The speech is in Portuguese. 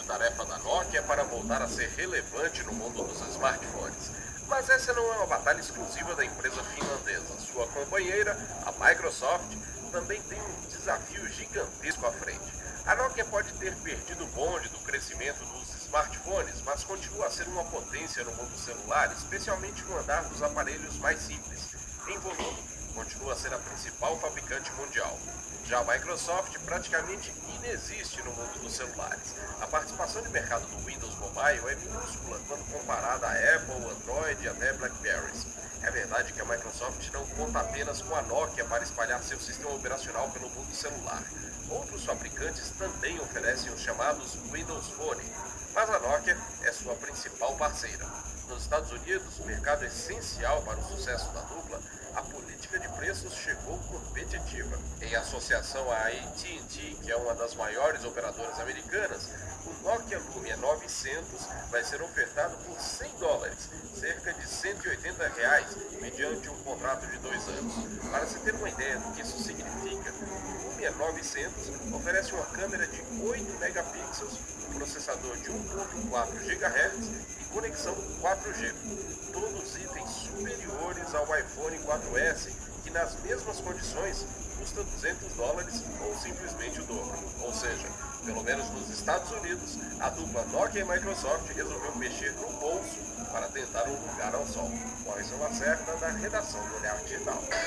força-tarefa da Nokia para voltar a ser relevante no mundo dos smartphones. Mas essa não é uma batalha exclusiva da empresa finlandesa. Sua companheira, a Microsoft, também tem um desafio gigantesco à frente. A Nokia pode ter perdido o bonde do crescimento dos smartphones, mas continua a ser uma potência no mundo celular, especialmente no andar dos aparelhos mais simples. Em volume, continua a ser a principal fabricante mundial. Já a Microsoft praticamente inexiste no mundo dos celulares. A participação de mercado do Windows Mobile é minúscula quando comparada a Apple, Android e até BlackBerry. É verdade que a Microsoft não conta apenas com a Nokia para espalhar seu sistema operacional pelo mundo celular. Outros fabricantes também oferecem os chamados Windows Phone, mas a Nokia é sua principal parceira. Nos Estados Unidos, mercado essencial para o sucesso da dupla, a política de preços chegou competitiva. Em associação à AT&T, que é uma das maiores operadoras americanas, o Nokia Lumia 900 vai ser ofertado por $100, cerca de R$ 180, mediante um contrato de 2 anos. Para se ter uma ideia do que isso significa, o Lumia 900 oferece uma câmera de 8 megapixels, um processador de 1.4 GHz e conexão 4G. Todos itens superiores ao iPhone 4S, que nas mesmas condições custa $200 ou simplesmente o dobro. Ou seja, pelo menos nos Estados Unidos, a dupla Nokia e Microsoft resolveu mexer no bolso para tentar um lugar ao sol. Maurício Lacerda, da redação do Olhar Digital.